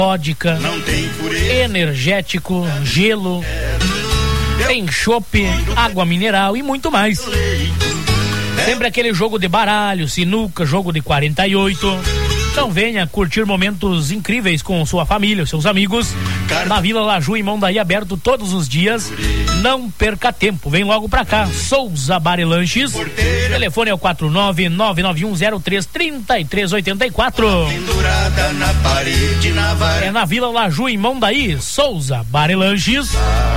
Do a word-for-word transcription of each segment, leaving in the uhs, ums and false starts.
vodka, energético, gelo, tem chopp, água mineral e muito mais. Sempre aquele jogo de baralho, sinuca, jogo de quarenta e oito. Então venha curtir momentos incríveis com sua família, seus amigos, na Vila Laju, em Mondaí, aberto todos os dias. Não perca tempo, vem logo pra cá. Souza Bar e Lanches, telefone é o quatro nove nove nove um zero três três três oito quatro. É na Vila Laju, em Mondaí, Souza Bar e Lanches.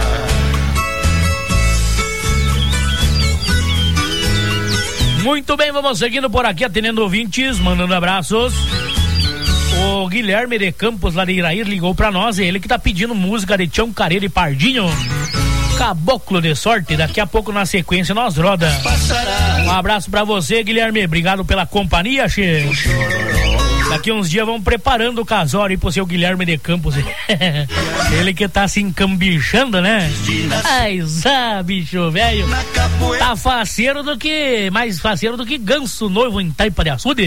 Muito bem, vamos seguindo por aqui, atendendo ouvintes, mandando abraços. O Guilherme de Campos, lá de Irair, ligou pra nós. É ele que tá pedindo música de Tião Careiro e Pardinho, Caboclo de Sorte. Daqui a pouco, na sequência, nós roda. Um abraço pra você, Guilherme. Obrigado pela companhia, che. Daqui uns dias vamos preparando o casório aí pro seu Guilherme de Campos. Ele que tá se encambichando, né? Ai, zá, bicho, velho. Tá faceiro do que... Mais faceiro do que ganso noivo em Taipa de Açude.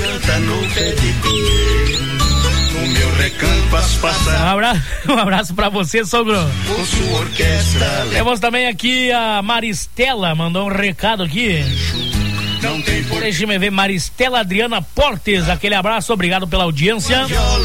Um abraço, um abraço pra você, sogro. Temos também aqui a Maristela, mandou um recado aqui. Deixa eu ver, Maristela Adriana Portes, aquele abraço, obrigado pela audiência.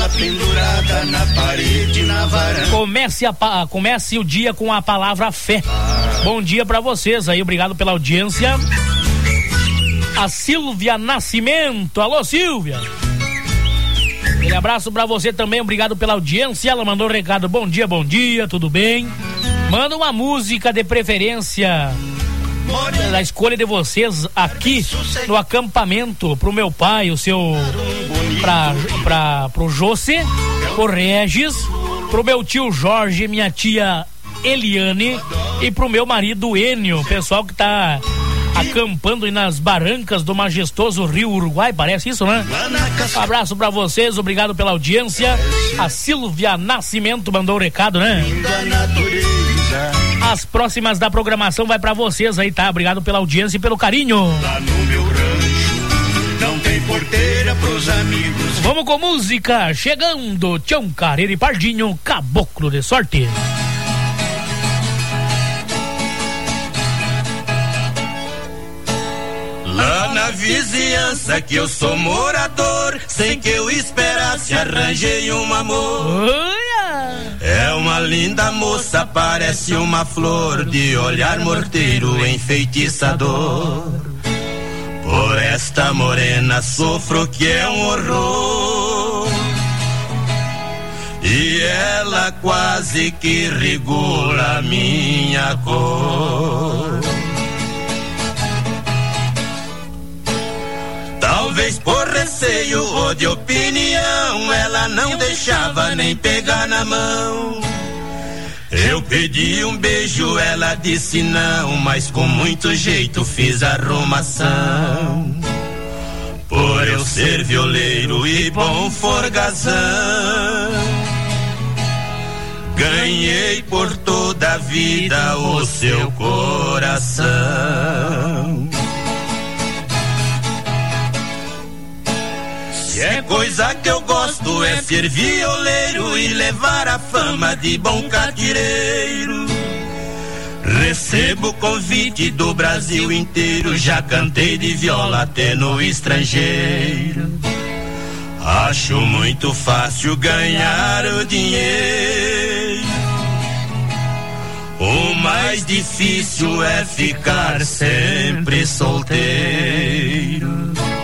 Comece, a, comece o dia com a palavra fé. Bom dia pra vocês aí, obrigado pela audiência. A Silvia Nascimento, alô Silvia. Aquele abraço pra você também, obrigado pela audiência. Ela mandou um recado, bom dia, bom dia, tudo bem? Manda uma música de preferência da escolha de vocês aqui no acampamento pro meu pai, o seu pra, pra, pro José, pro Regis, pro meu tio Jorge, minha tia Eliane e pro meu marido Enio, pessoal que tá acampando aí nas barrancas do majestoso Rio Uruguai, parece isso, né? Um abraço pra vocês, obrigado pela audiência. A Silvia Nascimento mandou o recado, né? As próximas da programação vai pra vocês aí, tá? Obrigado pela audiência e pelo carinho. Lá no meu rancho não tem porteira pros amigos. Vamos com música, chegando Tião Careiro e Pardinho, Caboclo de Sorte. Lá na vizinhança que eu sou morador, sem que eu esperasse arranjei um amor. É uma linda moça, parece uma flor, de olhar morteiro, enfeitiçador. Por esta morena sofro que é um horror, e ela quase que regula minha cor. Talvez por receio ou de opinião, ela não deixava nem pegar na mão. Eu pedi um beijo, ela disse não, mas com muito jeito fiz arrumação. Por eu ser violeiro e bom forgazão, ganhei por toda a vida o seu coração. Se é coisa que eu gosto é ser violeiro e levar a fama de bom catireiro. Recebo convite do Brasil inteiro, já cantei de viola até no estrangeiro. Acho muito fácil ganhar o dinheiro, o mais difícil é ficar sempre solteiro.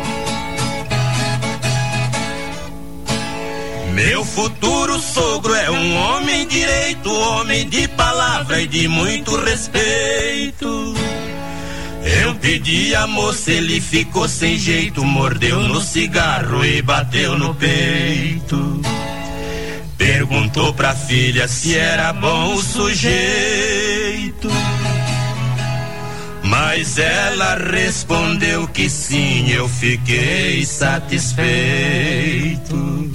Meu futuro sogro é um homem direito, homem de palavra e de muito respeito. Eu pedi a moça, ele ficou sem jeito, mordeu no cigarro e bateu no peito. Perguntou pra filha se era bom o sujeito, mas ela respondeu que sim, eu fiquei satisfeito.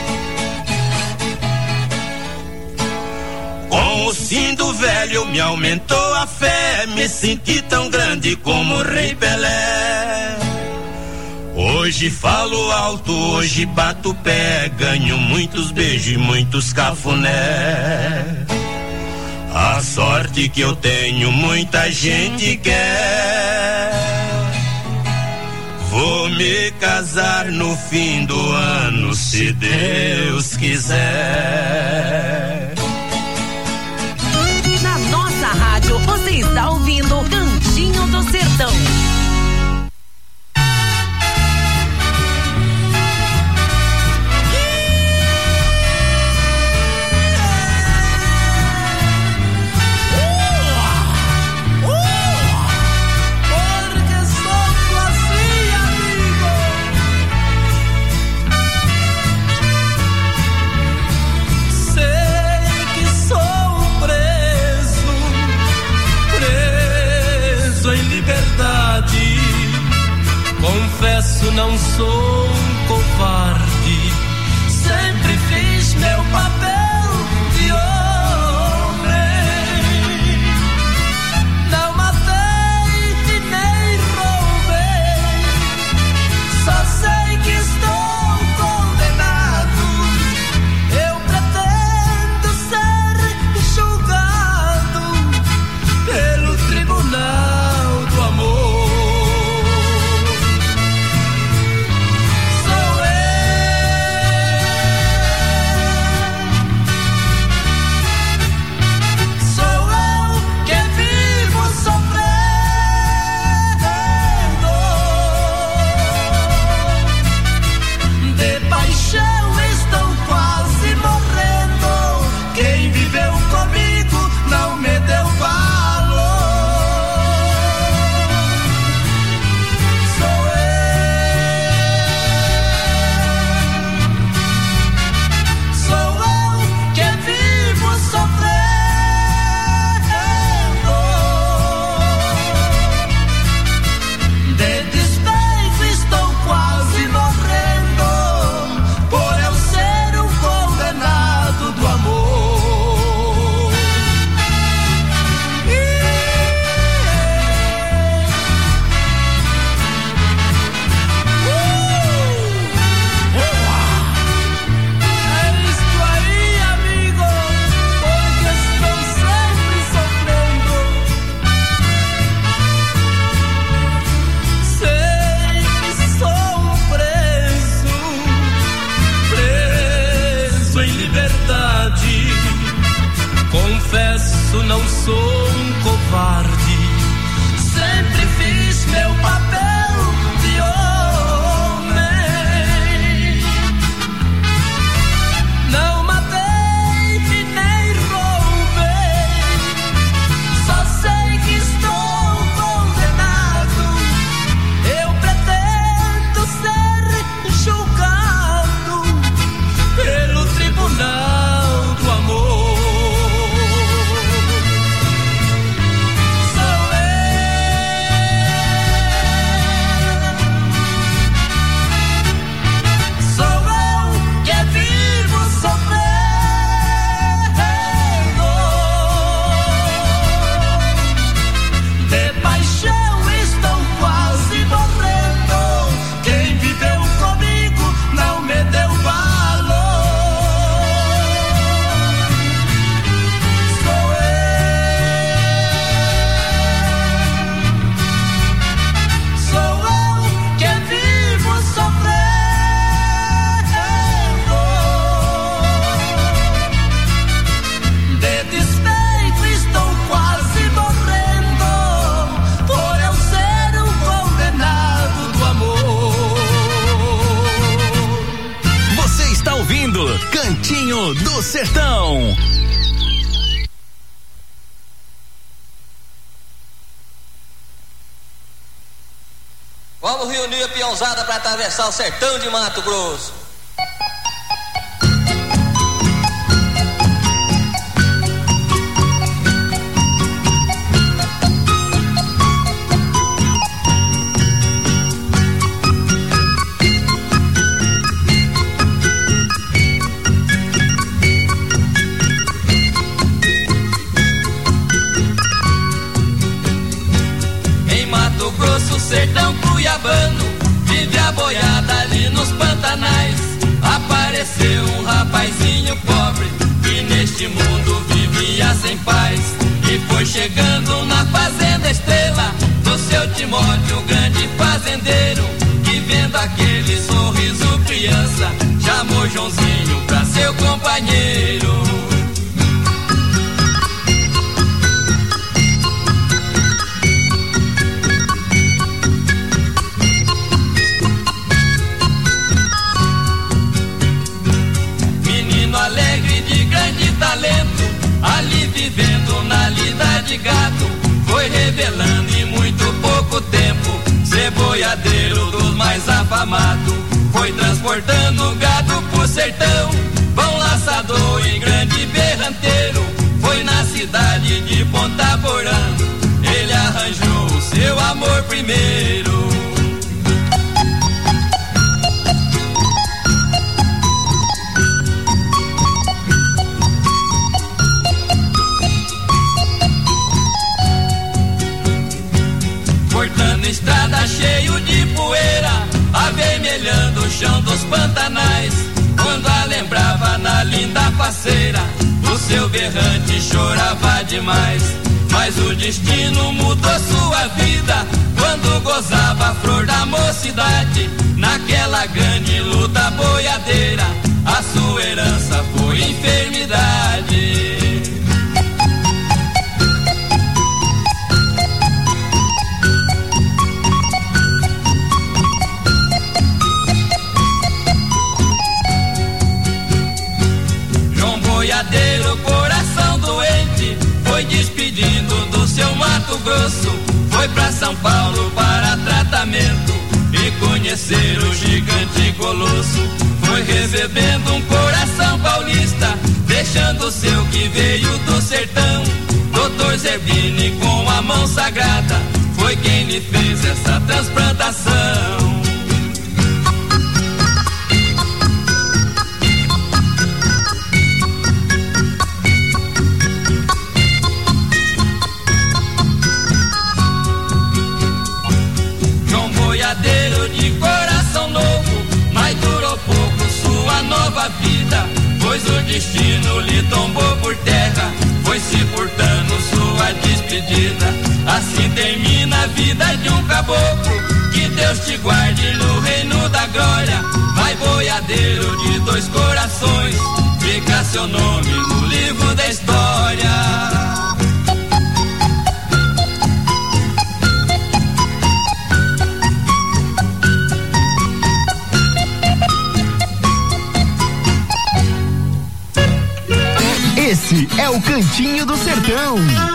Com o sim do velho me aumentou a fé, me senti tão grande como o Rei Pelé. Hoje Hoje falo alto, hoje bato pé, ganho muitos beijos e muitos cafuné. A sorte que eu tenho, muita gente quer. Vou me casar no fim do ano, se Deus quiser. Na nossa rádio, você está ouvindo Cantinho do Sertão. Confesso, não sou um covarde, sempre fiz meu papel de homem. Não matei e nem roubei, só sei que estou condenado. Eu pretendo ser julgado pelo tribunal do amor. Confesso, não sou um covarde, sempre fiz meu papel de homem. Não matei e nem roubei, só sei que estou condenado. Eu pretendo ser julgado pelo tribunal do amor. Cantinho do Sertão. Vamos reunir a peãozada para atravessar o sertão de Mato Grosso. Sertão cuiabano, vive a boiada apareceu um rapazinho pobre que neste mundo vivia sem paz. E foi chegando na fazenda Estrela do seu Timóteo, grande fazendeiro, que vendo aquele sorriso criança, chamou Joãozinho pra seu companheiro. Menino alegre de grande talento, ali vivendo na lida de gato, foi revelando em muito pouco tempo ser boiadeiro dos mais afamados. Foi transportando gado pro sertão, bom laçador e grande berranteiro. Foi na cidade de Ponta Porã, ele arranjou o seu amor primeiro. Cortando estrada cheio de poeira, avermelhando o chão dos pantanais. Quando a lembrava na linda faceira, o seu berrante chorava demais. Mas o destino mudou sua vida quando gozava a flor da mocidade. Naquela grande luta boiadeira, a sua herança foi enfermidade. Boiadeiro, coração doente, foi despedindo do seu Mato Grosso. Foi pra São Paulo para tratamento e conhecer o gigante colosso. Foi recebendo um coração paulista, deixando o seu que veio do sertão. Doutor Zerbini, com a mão sagrada, foi quem lhe fez essa transplantação. De coração novo, mas durou pouco sua nova vida, pois o destino lhe tombou por terra, foi se furtando sua despedida. Assim termina a vida de um caboclo, que Deus te guarde no reino da glória. Vai boiadeiro de dois corações, fica seu nome no livro da história. Esse é o Cantinho do Sertão.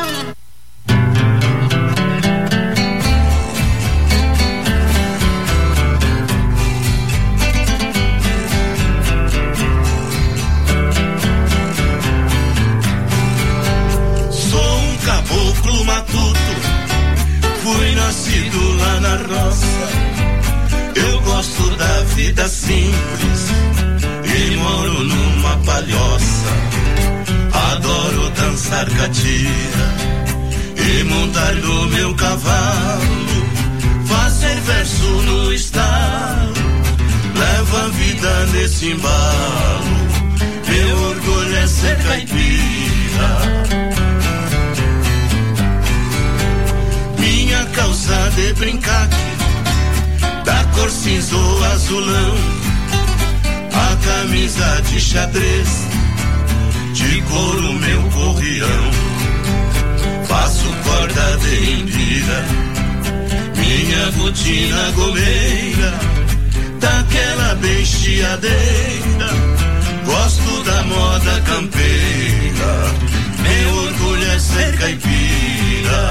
Sou um caboclo matuto, fui nascido lá na roça. Eu gosto da vida simples e moro numa palhoça. Adoro dançar catira e montar no meu cavalo, fazer verso no estalo, levo a vida nesse embalo. Meu orgulho é ser caipira. Minha calça de brincaque, da cor cinza ou azulão, a camisa de xadrez, de couro meu corrião, faço corda de indira, minha botina gomeira, daquela bem chiadeira, gosto da moda campeira, meu orgulho é ser caipira.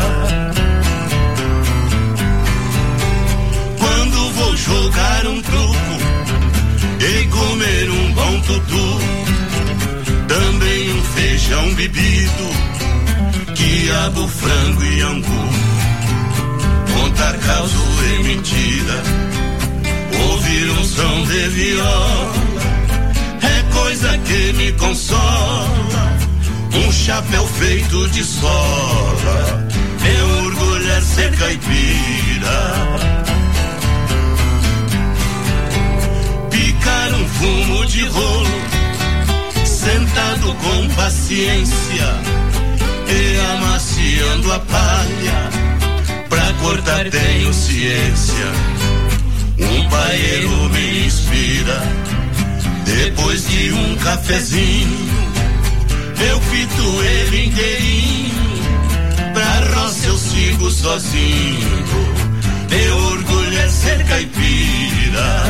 Quando vou jogar um truco e comer um bom tutu, também um feijão bebido, quiabo, frango e angu, contar causa e mentira, ouvir um som de viola, é coisa que me consola. Um chapéu feito de sola, meu orgulho é ser caipira. trocar um fumo de rolo, sentado com paciência e amaciando a palha. Pra cortar tenho ciência, um paeiro me inspira. Depois de um cafezinho, eu fito ele inteirinho. Pra roça eu sigo sozinho, meu orgulho é ser caipira.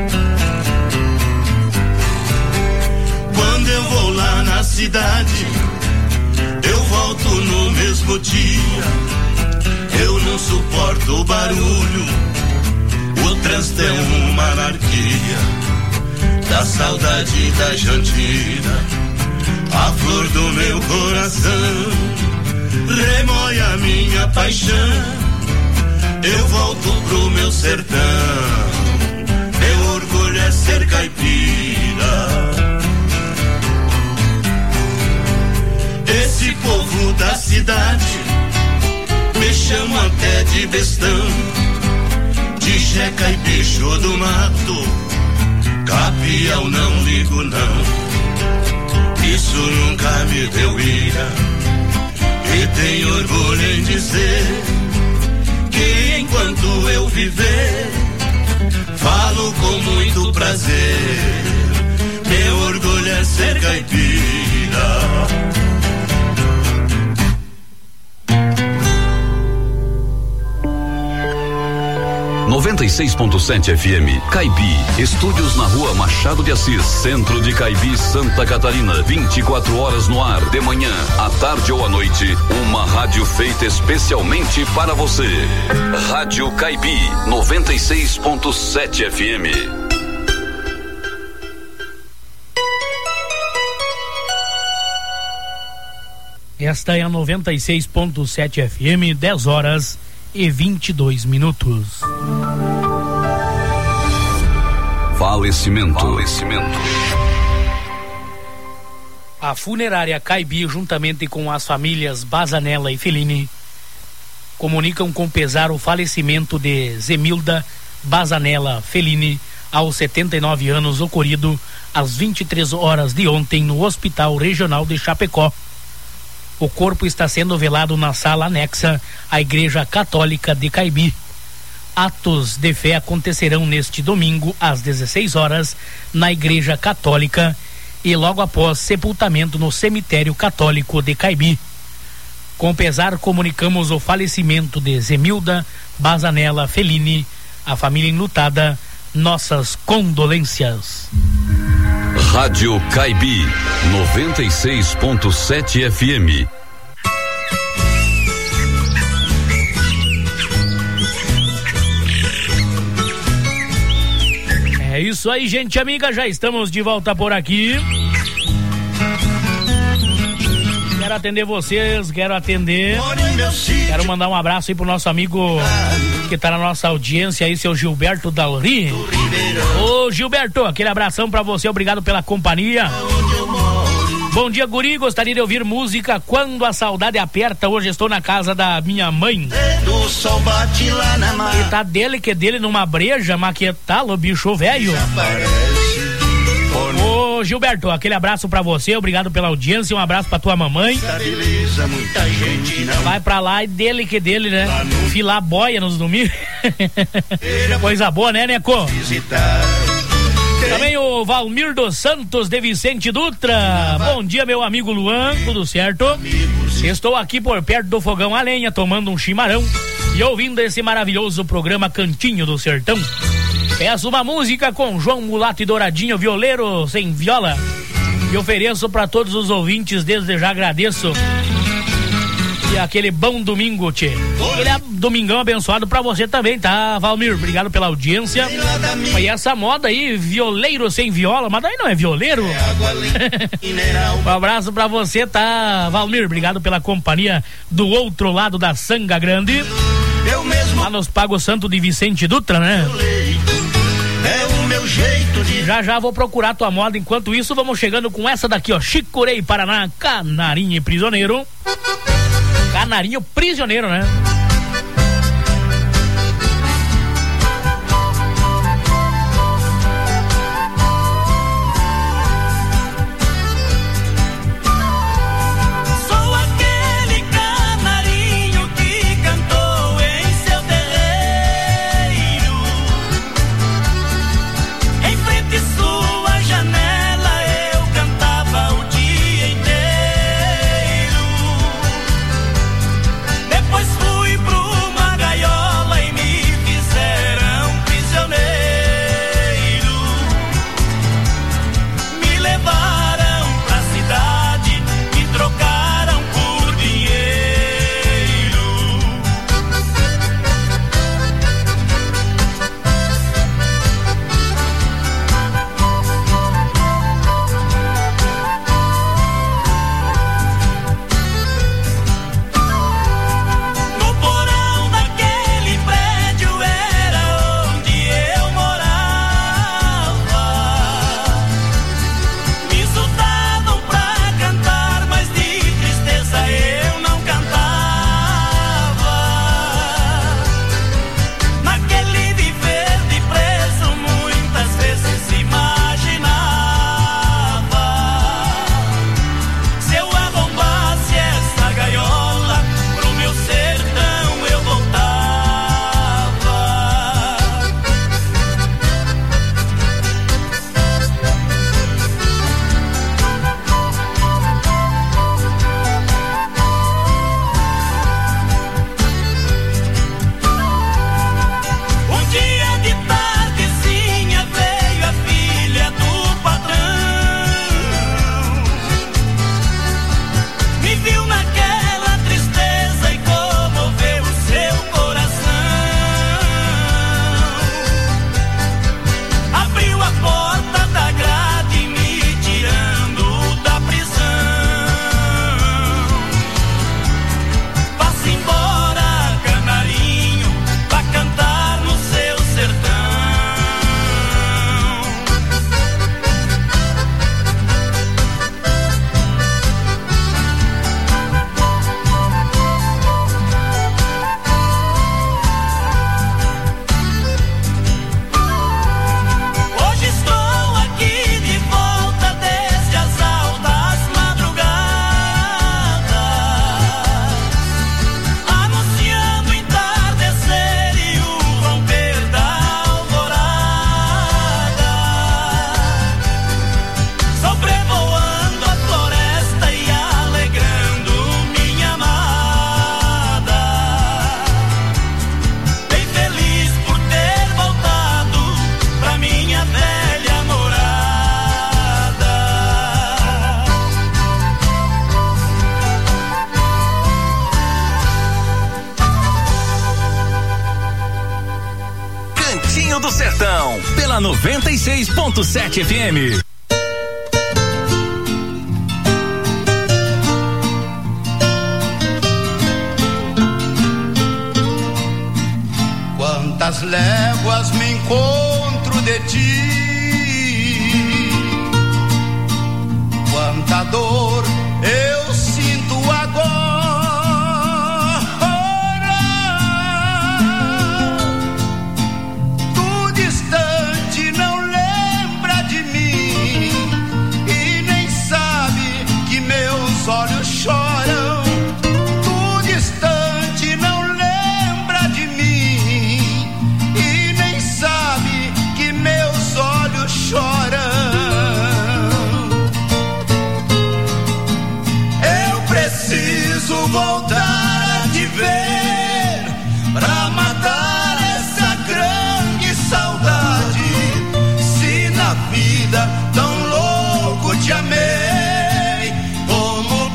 Quando eu vou lá na cidade, eu volto no mesmo dia. Eu não suporto o barulho, o trânsito é uma anarquia. Da saudade da Jandira, a flor do meu coração remoe a minha paixão. Eu volto pro meu sertão, meu orgulho é ser caipira. Esse povo da cidade me chama até de bestão, de checa e bicho do mato, capial não ligo não. Isso nunca me deu ira, e tenho orgulho em dizer que enquanto eu viver, falo com muito prazer. Meu orgulho é ser caipira. noventa e seis ponto sete F M, Caibi, estúdios na rua Machado de Assis, centro de Caibi, Santa Catarina, vinte e quatro horas no ar, de manhã, à tarde ou à noite, uma rádio feita especialmente para você. Rádio Caibi, noventa e seis ponto sete F M. Esta é a noventa e seis ponto sete F M, dez horas e vinte e dois minutos. Falecimento. Falecimento. A funerária Caibi, juntamente com as famílias Bazanella e Fellini, comunicam com pesar o falecimento de Zemilda Bazanella Fellini, aos setenta e nove anos, ocorrido às vinte e três horas de ontem no Hospital Regional de Chapecó. O corpo está sendo velado na sala anexa à Igreja Católica de Caibi. Atos de fé acontecerão neste domingo às dezesseis horas na Igreja Católica e logo após sepultamento no Cemitério Católico de Caibi. Com pesar, comunicamos o falecimento de Zemilda Bazanella Fellini. A família enlutada, nossas condolências. Rádio Caibi, noventa e seis ponto sete F M. É isso aí, gente amiga, já estamos de volta por aqui. Quero atender vocês, quero atender. Quero mandar um abraço aí pro nosso amigo que tá na nossa audiência aí, seu Gilberto Dalri. Ô Gilberto, aquele abração pra você, obrigado pela companhia. Bom dia, guri, gostaria de ouvir música Quando a Saudade Aperta. Hoje estou na casa da minha mãe. O sol bate lá na mar. E tá dele que dele numa breja, maquetá-lo, bicho velho. Ô Gilberto, aquele abraço pra você, obrigado pela audiência, um abraço pra tua mamãe. Muita gente não vai pra lá e dele que dele, né? Filar boia nos domingos. Coisa boa, né, Neco? visitar. Também o Valmir dos Santos de Vicente Dutra. Bom dia, meu amigo Luan, tudo certo? Estou aqui por perto do fogão a lenha, tomando um chimarrão e ouvindo esse maravilhoso programa Cantinho do Sertão. Peço uma música com João Mulato e Douradinho, violeiro sem viola, e ofereço para todos os ouvintes, desde já agradeço. E aquele bom domingo, tchê. Ele é domingão abençoado pra você também, tá, Valmir? Obrigado pela audiência. E essa moda aí, violeiro sem viola, mas daí não é violeiro. Um abraço pra você, tá, Valmir? Obrigado pela companhia do outro lado da Sanga Grande. Lá nos Pago Santo de Vicente Dutra, né? É o meu jeito de... Já já vou procurar tua moda. Enquanto isso, vamos chegando com essa daqui, ó. Chicurei Paraná, Canarinho e Prisioneiro. Canarinho Prisioneiro, né? pela noventa e seis ponto sete F M. Quantas léguas me encontro de ti, quanta dor eu sinto agora. Tu distante não lembra de mim e nem sabe que meus olhos choram. Tu distante não lembra de mim e nem sabe que meus olhos choram. Eu preciso voltar a te ver pra matar essa grande saudade. Se na vida tão louco te amei, como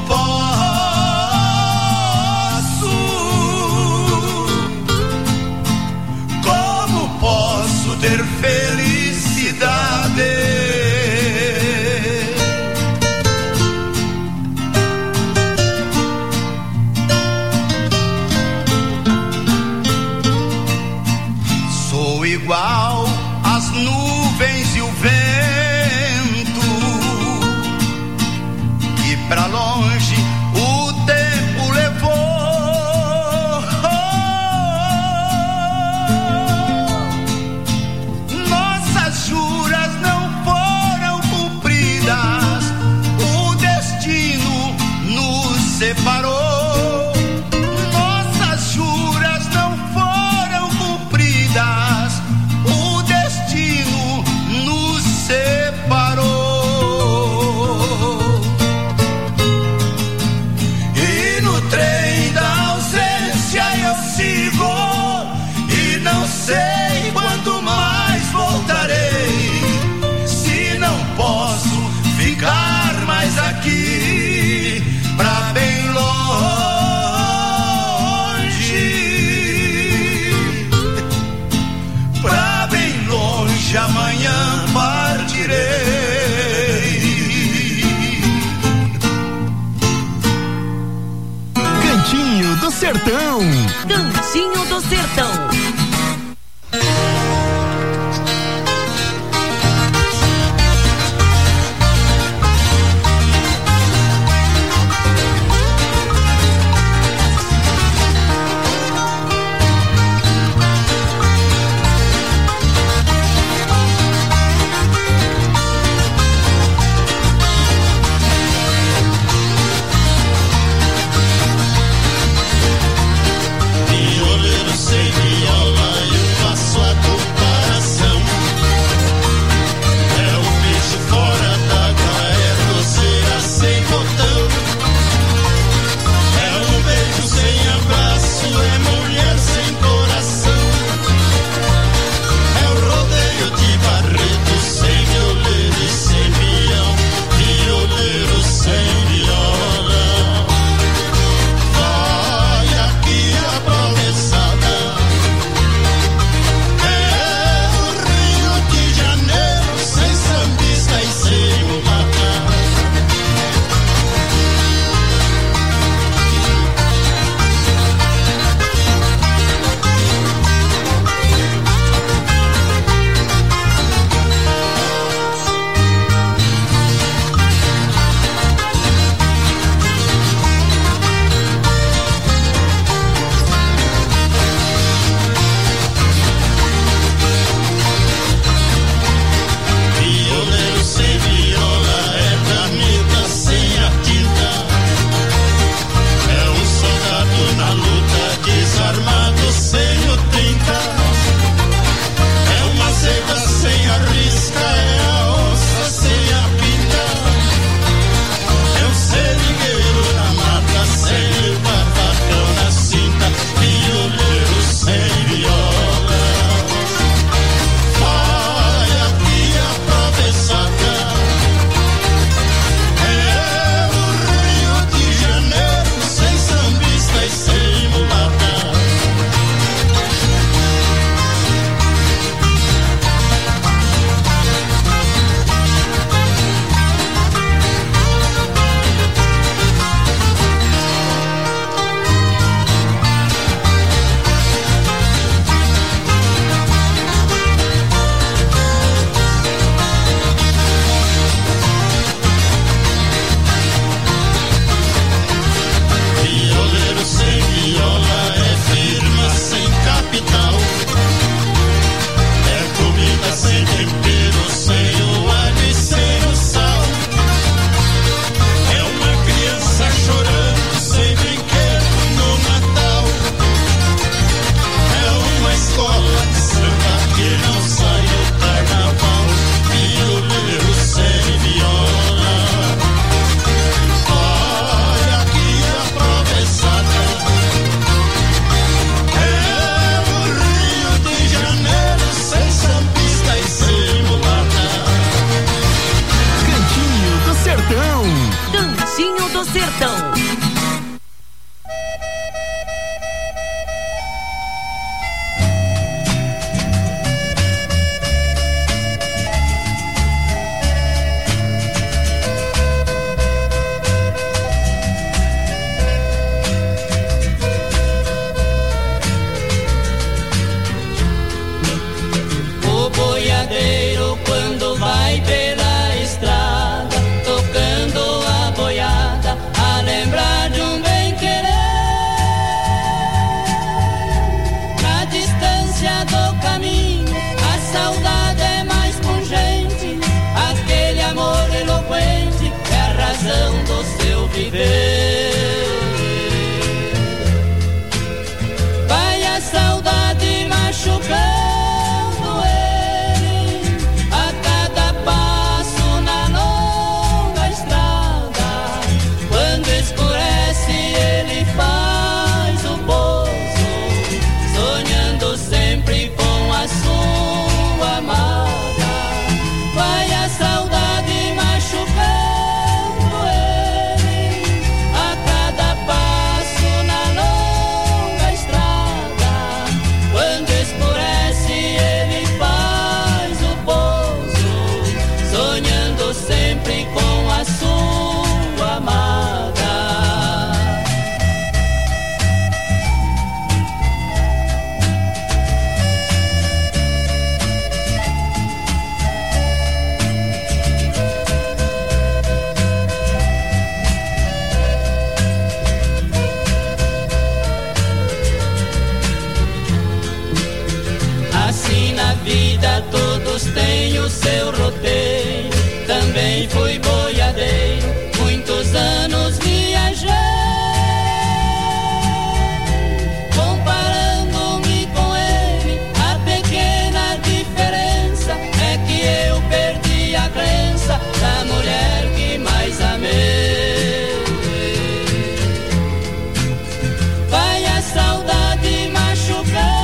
posso, como posso ter felicidade? Sou igual às nuvens e o vento, que pra longe o tempo levou. Nossas juras não foram cumpridas, o destino nos separou. Nossas juras não foram cumpridas, o destino nos separou. E no trem da ausência eu sigo e não sei quando mais voltarei. Se não posso ficar mais aqui, pra bem longe, pra bem longe amanhã partirei. Cantinho do Sertão. Cantinho do Sertão. Violeiro sem viola do Sertão. Quando vai pela estrada, tocando a boiada, a lembrar de um bem querer. Na distância do caminho, a saudade é mais pungente. Aquele amor eloquente é a razão do seu viver. Vai a saudade machucando todos têm o seu roteiro. Também fui boiadeiro, muitos anos viajei. Comparando-me com ele, a pequena diferença é que eu perdi a crença da mulher que mais amei. Vai a saudade machucando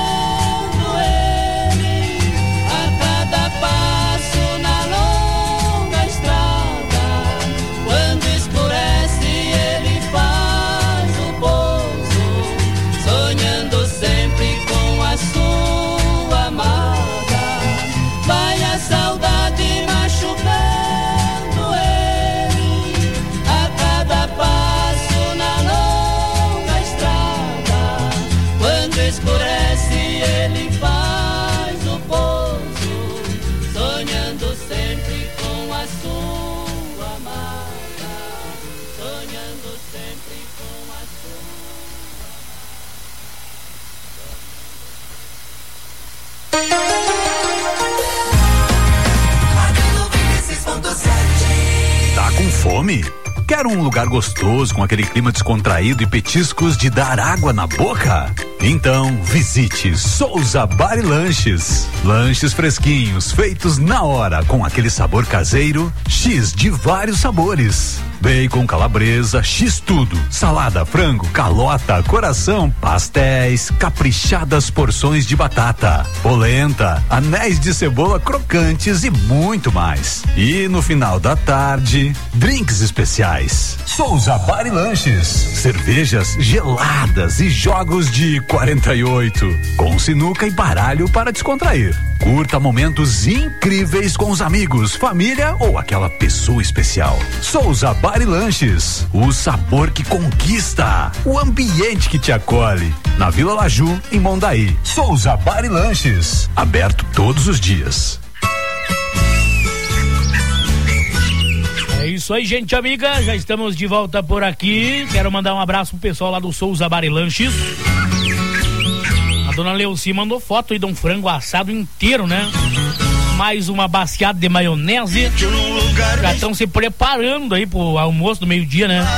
fome? Quer um lugar gostoso com aquele clima descontraído e petiscos de dar água na boca? Então visite Souza Bar e Lanches. Lanches fresquinhos, feitos na hora, com aquele sabor caseiro, X de vários sabores. Bacon, calabresa, X tudo, salada, frango, calota, coração, pastéis, caprichadas porções de batata, polenta, anéis de cebola crocantes e muito mais. E no final da tarde, drinks especiais. Souza Bar e Lanches, cervejas geladas e jogos de quarenta e oito, com sinuca e baralho para descontrair. Curta momentos incríveis com os amigos, família ou aquela pessoa especial. Souza Bar e Lanches, o sabor que conquista, o ambiente que te acolhe. Na Vila Laju, em Mondaí. Souza Bar e Lanches, aberto todos os dias. É isso aí, gente amiga, já estamos de volta por aqui. Quero mandar um abraço pro pessoal lá do Souza Bar e Lanches. A dona Leuci mandou foto aí de um frango assado inteiro, né? Mais uma baciada de maionese. Já estão se preparando aí pro almoço do meio-dia, né?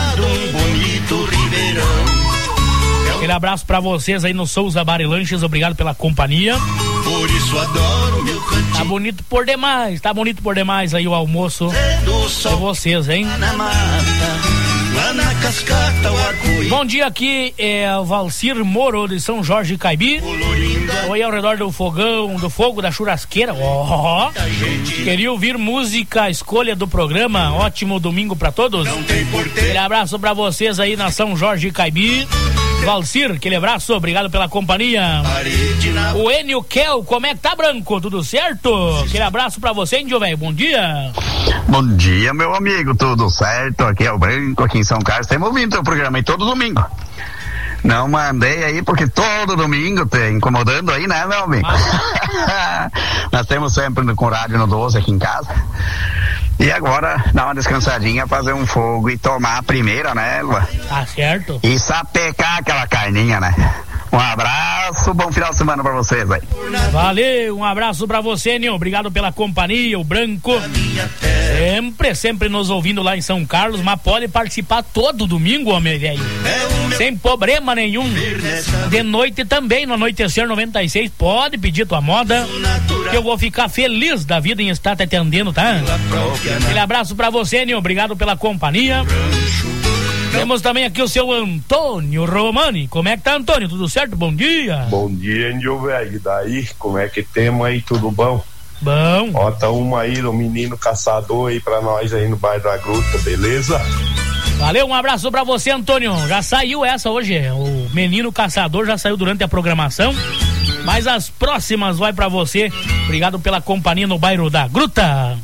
Aquele abraço pra vocês aí no Souza Bar e Lanches, obrigado pela companhia. Por isso adoro meu cantinho. Tá bonito por demais, tá bonito por demais aí o almoço de vocês, hein? lá na cascata o arco-íris. Bom dia, aqui é o Valcir Moro de São Jorge Caibi. Oi, ao redor do fogão, do fogo da churrasqueira. Ó, oh, queria ouvir música, escolha do programa. Ótimo domingo pra todos. Aquele abraço pra vocês aí na São Jorge Caibi. Valcir, aquele abraço, obrigado pela companhia. O Enio Kel, como é que tá, Branco? Tudo certo? Aquele abraço pra você, Índio, velho. Bom dia. Bom dia, meu amigo, tudo certo? Aqui é o Branco, aqui em São Carlos. Estamos ouvindo o programa aí todo domingo. Não mandei aí porque todo domingo te incomodando aí, né, meu amigo? Ah. Nós temos sempre com rádio no doze aqui em casa. E agora, dar uma descansadinha, fazer um fogo e tomar a primeira, né, Lua? Tá certo. E sapecar aquela carninha, né? Um abraço, bom final de semana pra vocês aí. Valeu, um abraço pra você, Nil. Obrigado pela companhia, o Branco. Sempre, sempre nos ouvindo lá em São Carlos, mas pode participar todo domingo, homem velho. Sem problema nenhum. De noite também, no Anoitecer noventa e seis, pode pedir tua moda, que eu vou ficar feliz da vida em estar te atendendo, tá? Aquele abraço pra você, Nil. Obrigado pela companhia. Temos também aqui o seu Antônio Romani. Como é que tá, Antônio? Tudo certo? Bom dia. Bom dia, Índio velho. E daí, como é que temos aí? Tudo bom? Bom. Bota uma aí, um menino caçador aí pra nós aí no bairro da Gruta, beleza? Valeu, um abraço pra você, Antônio. Já saiu essa hoje, o menino caçador já saiu durante a programação, mas as próximas vai pra você. Obrigado pela companhia no bairro da Gruta.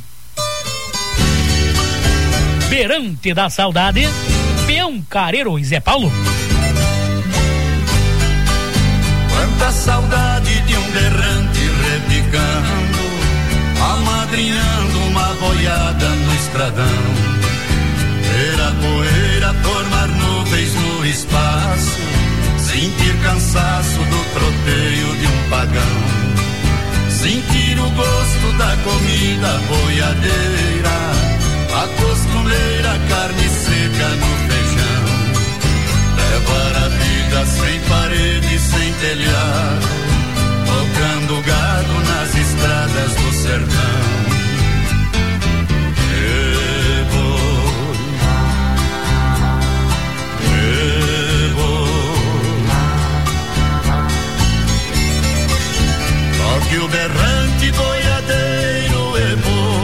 Berante da Saudade, Peão Careiro e Zé Paulo. Quanta saudade de um berrante repicando, amadrinhando uma boiada no estradão. Ver a poeira formar nuvens no espaço, sentir cansaço do troteio de um pagão, sentir o gosto da comida boiadeira, a costumeira carne seca no feijão. Levar a vida sem parede, sem telhado, tocando gado nas estradas do sertão. E vou, e vou, toque o berrante boiadeiro e vou.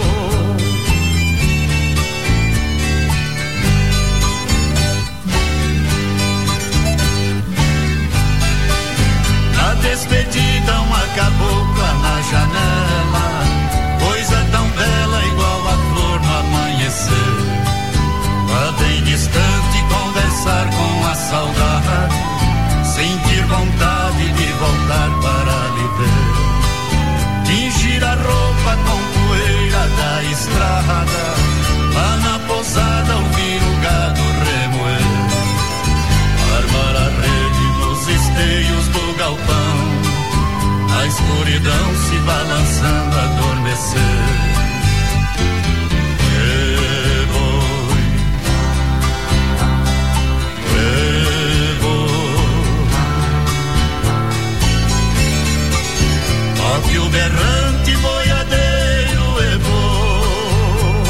Despedida, uma cabocla na janela, coisa tão bela igual a flor no amanhecer. Lá bem distante conversar com a saudade, sentir vontade de voltar para lhe ver. Tingir a roupa com poeira da estrada, lá na pousada ouvir o gado remoer. Armar a rede nos esteios do galpão, a escuridão se balançando a adormecer. E vou, e vou, toque o berrante boiadeiro e vou.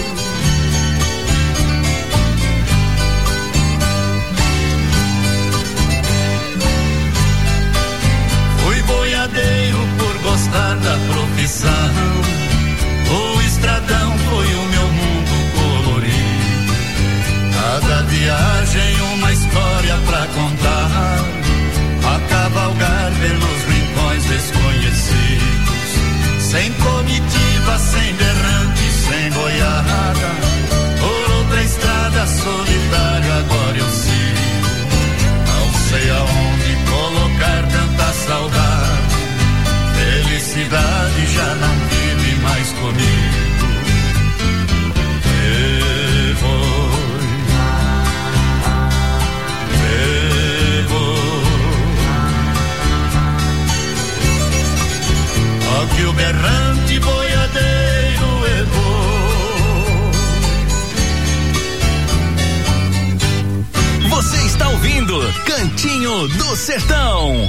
Fui boiadeiro por gostar da profissão, o estradão foi o meu mundo colorido. Cada viagem uma história pra contar, a cavalgar pelos rincões desconhecidos, sem comitiva, sem berrante, sem boiada, por outra estrada solitária agora eu sigo. Não sei aonde colocar tanta saudade, felicidade já não vive mais comigo. E vou, e vou, ó que o berrante boiadeiro e vou. Você está ouvindo Cantinho do Sertão.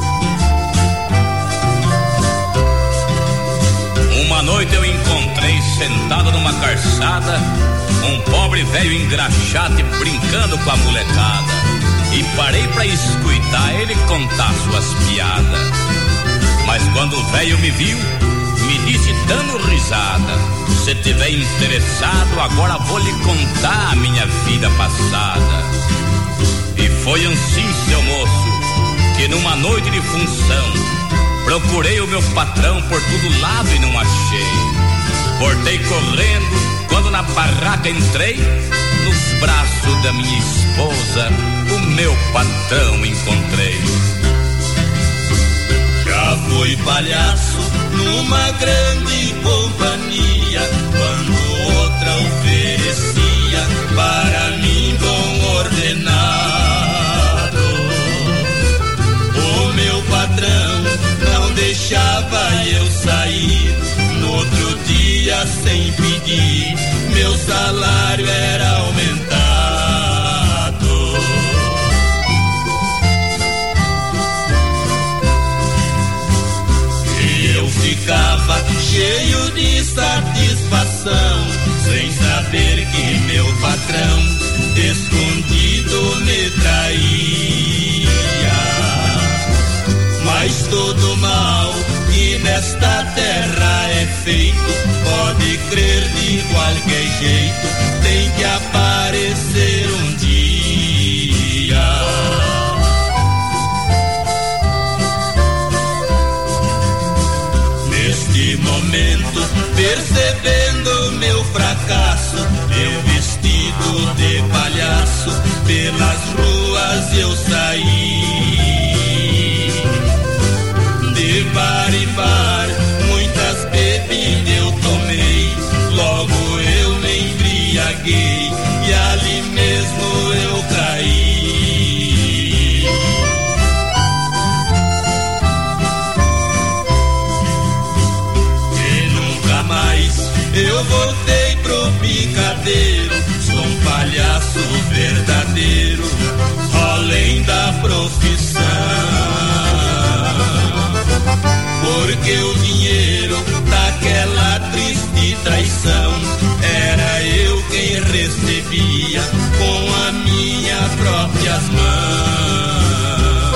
Uma noite eu encontrei sentado numa calçada, um pobre velho engraxate brincando com a molecada. E parei pra escutar ele contar suas piadas. Mas quando o velho me viu, me disse dando risada: se tiver interessado, agora vou lhe contar a minha vida passada. E foi assim, seu moço, que numa noite de função procurei o meu patrão por todo lado e não achei. Voltei correndo, quando na barraca entrei, nos braços da minha esposa o meu patrão encontrei. Já fui palhaço numa grande companhia, quando outra oferecia para mim bom ordenado. O meu patrão não deixava eu sair, no outro dia sem pedir, meu salário era aumentado. E eu ficava cheio de satisfação, sem saber que meu patrão escondido me traía. Mas todo mal que nesta terra é feito, pode crer, de qualquer jeito tem que aparecer um dia. Neste momento, percebendo meu fracasso, eu vestido de palhaço, pelas ruas eu saí. De bar em bar, muitas bebidas eu tomei, logo eu me embriaguei e ali mesmo eu caí. E nunca mais eu voltei pro picadeiro, sou um palhaço verdadeiro, além da profissão. Porque o dinheiro daquela triste traição era eu quem recebia com as minhas próprias mãos.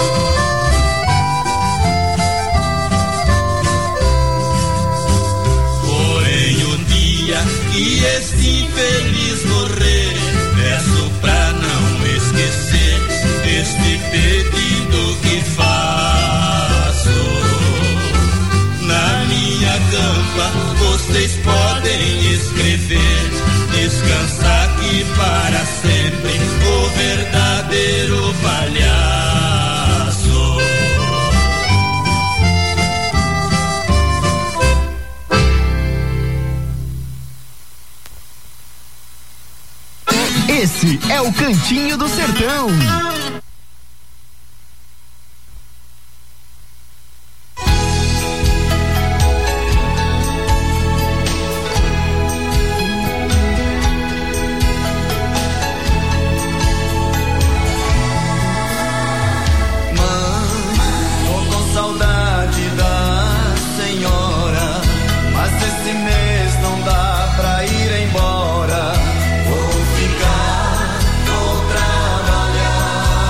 Porém o dia que esse infeliz morrer, peço pra não esquecer este pedido que faço. Na minha campa vocês podem escrever: descansa aqui para sempre o verdadeiro palhaço. Esse é o Cantinho do Sertão. Embora, vou ficar, vou trabalhar.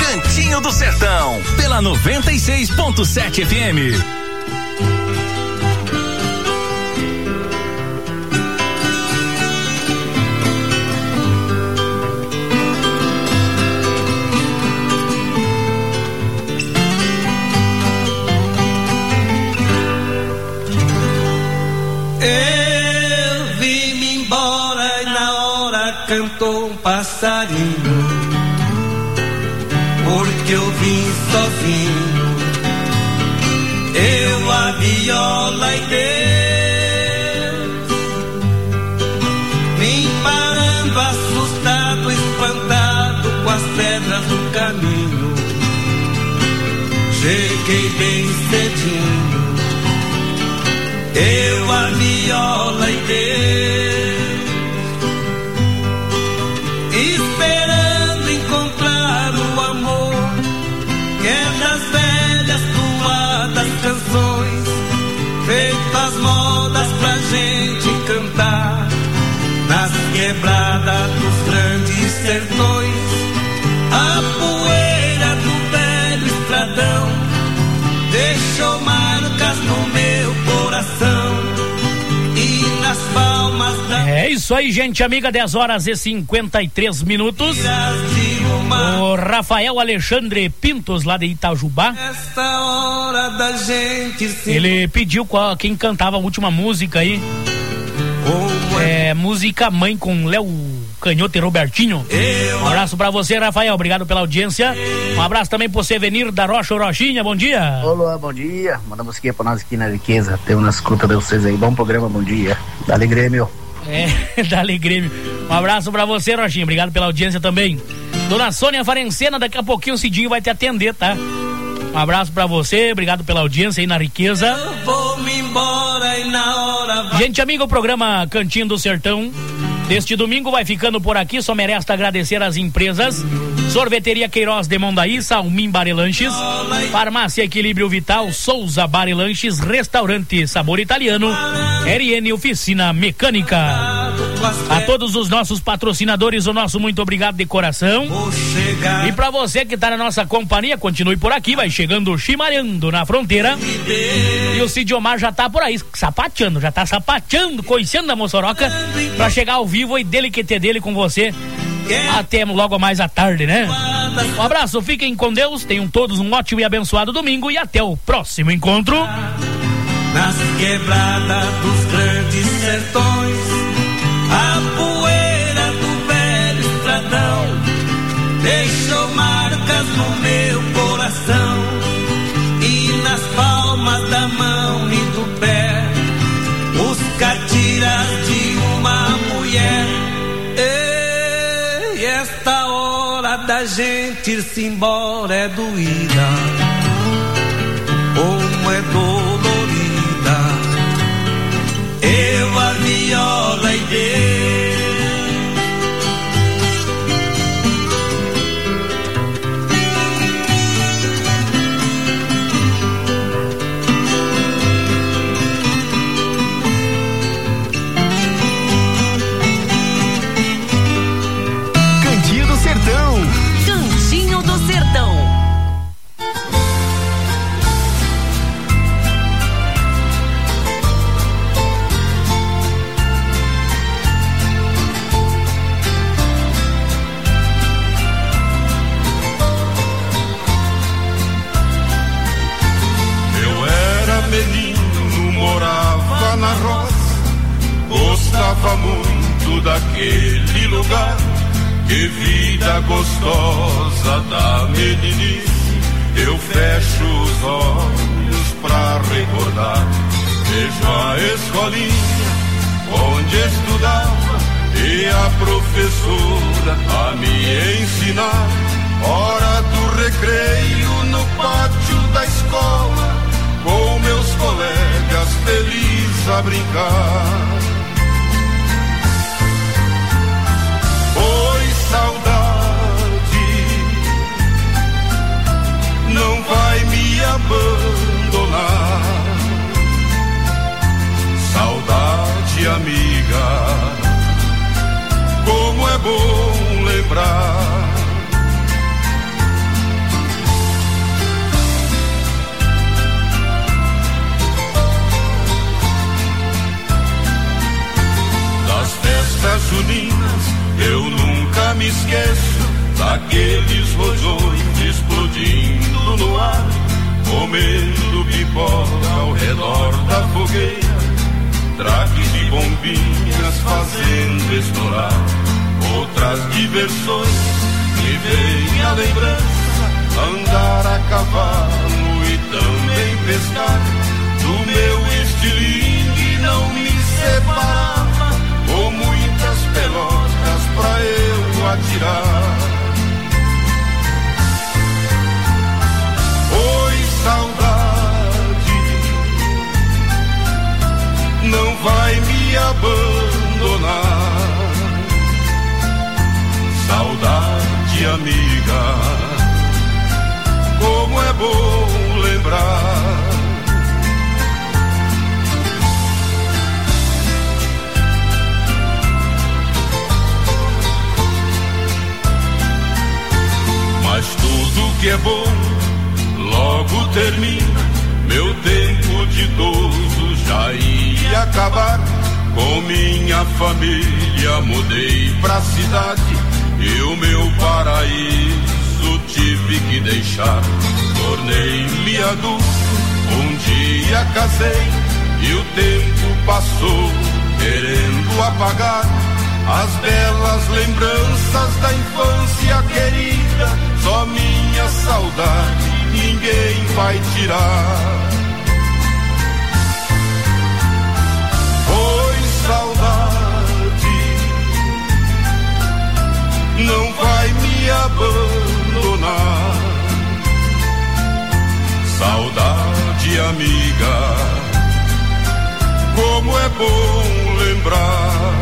Cantinho do Sertão, pela noventa e seis ponto sete F M. Eu vim-me embora e na hora cantou um passarinho, porque eu vim sozinho, eu, a viola e Deus, vim parando assustado, espantado com as pedras do caminho, cheguei bem cedinho, eu, a viola e Deus, esperando encontrar o amor que é das velhas toadas canções, feitas modas pra gente cantar nas quebradas dos grandes sertões. A poeira do velho estradão deixou marcas no meu coração e nas palmas da... É isso aí, gente amiga, dez horas e cinquenta e três minutos. O Rafael Alexandre Pintos, lá de Itajubá, esta hora da gente se... ele pediu qual, quem cantava a última música aí. É, música Mãe com Léo Canhoto e Robertinho. Um abraço pra você, Rafael, obrigado pela audiência. Um abraço também pro Sevenir da Rocha Rochinha, bom dia. Olá, bom dia. Manda musiquinha pra nós aqui na riqueza. Temos na escuta de vocês aí. Bom programa, bom dia. Dá-lhe Grêmio. É, dá-lhe Grêmio. Um abraço pra você, Rochinha, obrigado pela audiência também. Dona Sônia Farencena, daqui a pouquinho o Cidinho vai te atender, tá? Um abraço pra você, obrigado pela audiência aí na riqueza. Eu vou me embora e na hora vai... Gente amiga, o programa Cantinho do Sertão deste domingo vai ficando por aqui. Só me resta agradecer às empresas Sorveteria Queiroz de Mondaí, Salmim Bar e Lanches, Farmácia Equilíbrio Vital, Souza Bar e Lanches, Restaurante Sabor Italiano, R N Oficina Mecânica. A todos os nossos patrocinadores, o nosso muito obrigado de coração. E pra você que tá na nossa companhia, continue por aqui, vai chegando chimarrando na fronteira. E o Cid Omar já tá por aí, sapateando, já tá sapateando, coiceando a Moçoroca, pra chegar ao vivo e dele que ter dele com você até logo mais à tarde, né? Um abraço, fiquem com Deus, tenham todos um ótimo e abençoado domingo e até o próximo encontro. Nas quebradas dos grandes sertões, a poeira do velho estradão deixou marcas no meu coração e nas palmas da mão e do pé os catiras de uma mulher. E esta hora da gente ir-se embora é doída, como é dolorida. Eu, a viola e Deus. Cantinho do Sertão. Cantinho do Sertão. Menino, morava na roça, gostava muito daquele lugar. Que vida gostosa da meninice, eu fecho os olhos pra recordar. Vejo a escolinha onde estudava e a professora a me ensinar. Hora do recreio no pátio da escola, com meus colegas felizes a brincar. Pois saudade não vai me abandonar. Saudade, amiga, como é bom lembrar esqueço daqueles rojões explodindo no ar, comendo pipoca ao redor da fogueira, traques de bombinhas fazendo estourar. Outras diversões me vem a lembrança, andar a cavalo e também pescar. Do meu estilingue não me separava, com muitas pelotas pra eu atirar. Oi, saudade, não vai me abandonar. Saudade, amiga, como é bom lembrar. Mas tudo que é bom logo termina. Meu tempo de idoso já ia acabar. Com minha família mudei pra cidade e o meu paraíso tive que deixar. Tornei-me adulto, um dia casei e o tempo passou querendo apagar as belas lembranças da infância querida. Só minha saudade ninguém vai tirar. Oi, saudade, não vai me abandonar. Saudade, amiga, como é bom lembrar.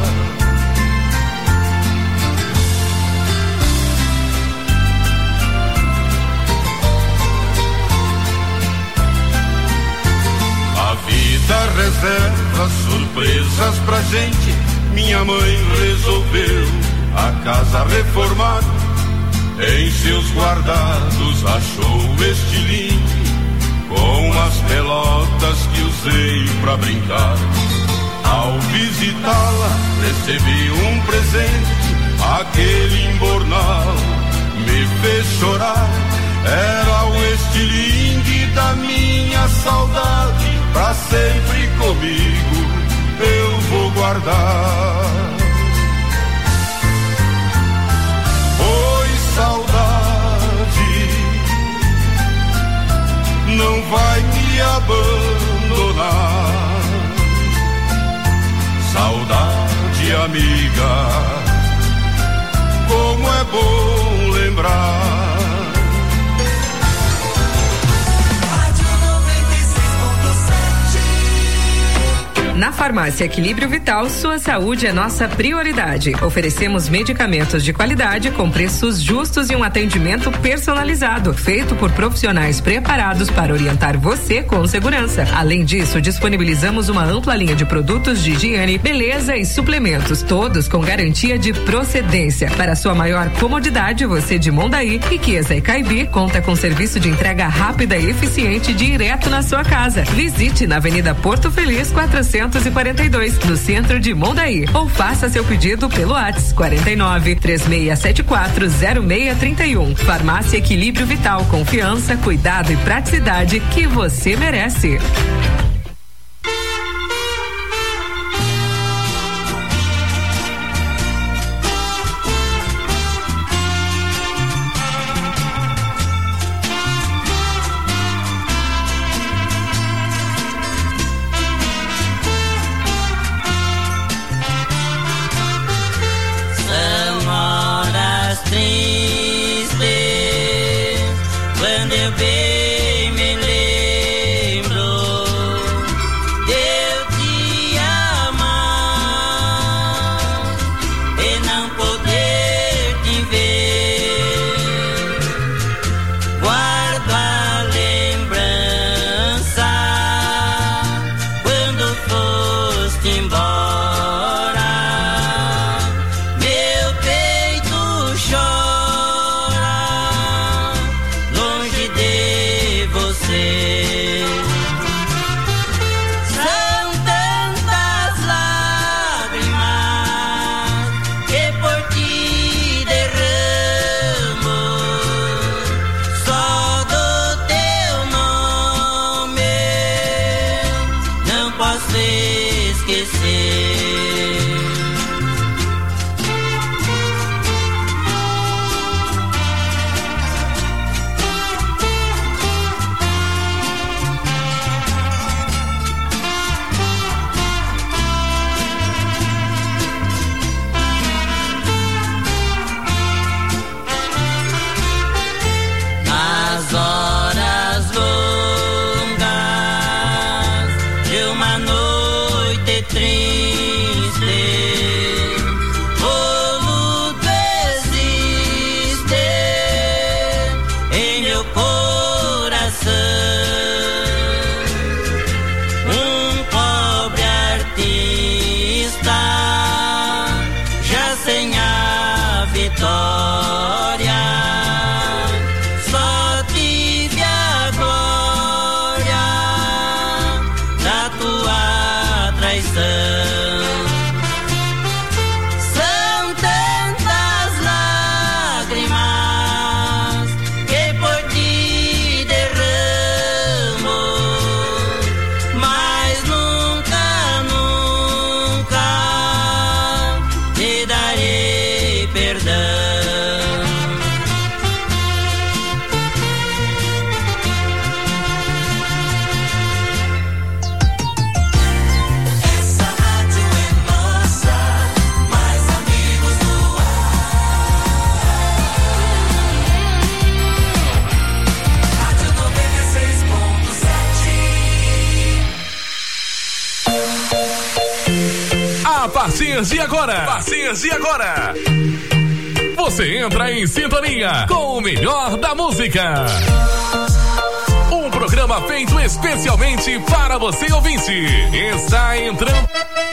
A vida reserva surpresas pra gente. Minha mãe resolveu a casa reformar. Em seus guardados achou estilingue com as pelotas que usei pra brincar. Ao visitá-la recebi um presente, aquele embornal me fez chorar. Era o estilingue da minha saudade, pra sempre comigo eu vou guardar. Oi, saudade, não vai me abandonar. Saudade, amiga, como é bom lembrar. Na Farmácia Equilíbrio Vital, sua saúde é nossa prioridade. Oferecemos medicamentos de qualidade com preços justos e um atendimento personalizado, feito por profissionais preparados para orientar você com segurança. Além disso, disponibilizamos uma ampla linha de produtos de higiene, beleza e suplementos, todos com garantia de procedência. Para sua maior comodidade, você de Mondaí, Riqueza e Caibi conta com serviço de entrega rápida e eficiente direto na sua casa. Visite na Avenida Porto Feliz quatrocentos e quarenta e dois, no centro de Mondaí, ou faça seu pedido pelo WhatsApp quarenta e nove, três seis sete quatro, zero seis trinta e um. Farmácia Equilíbrio Vital, confiança, cuidado e praticidade que você merece. Quando eu bem me lembro vitória. Só tive a glória da tua traição. São tantas lágrimas que por ti derramo, mas nunca, nunca te darei perdão. Essa rádio é nossa, mais amigos no ar. Rádio noventa e seis ponto sete. A partir de agora, a partir de agora, você entra em sintonia com o melhor da música. Um programa feito especialmente para você ouvinte. Está entrando.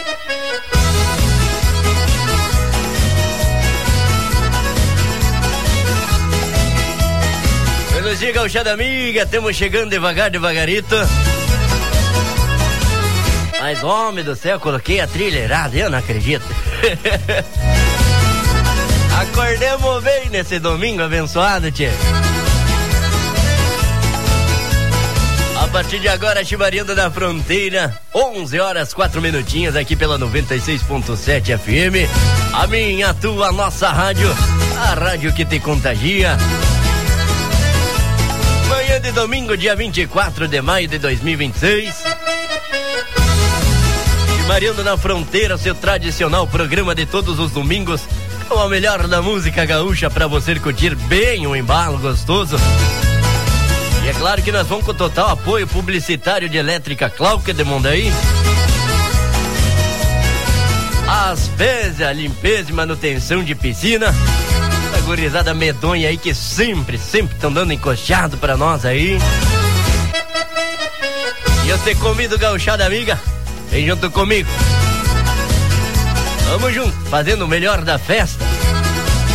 Buenos dias, gauchada amiga, estamos chegando devagar, devagarito. Mas, homem do céu, coloquei a trilha errada, eu não acredito. Acordemos bem nesse domingo abençoado, tchê. A partir de agora, Chibarindo da Fronteira, onze horas, quatro minutinhos aqui pela noventa e seis ponto sete F M. A minha, a tua, a nossa rádio, a rádio que te contagia. Manhã de domingo, dia vinte e quatro de maio de dois mil e vinte e seis. Chibarindo na Fronteira, seu tradicional programa de todos os domingos, com a melhor da música gaúcha para você curtir bem um embalo gostoso. E é claro que nós vamos com total apoio publicitário de Elétrica Clauque de Mondaí. As P E S, a limpeza e manutenção de piscina. A gurizada medonha aí que sempre, sempre estão dando encoxado pra nós aí. E eu te convido, gauchada amiga, vem junto comigo. Vamos junto, fazendo o melhor da festa.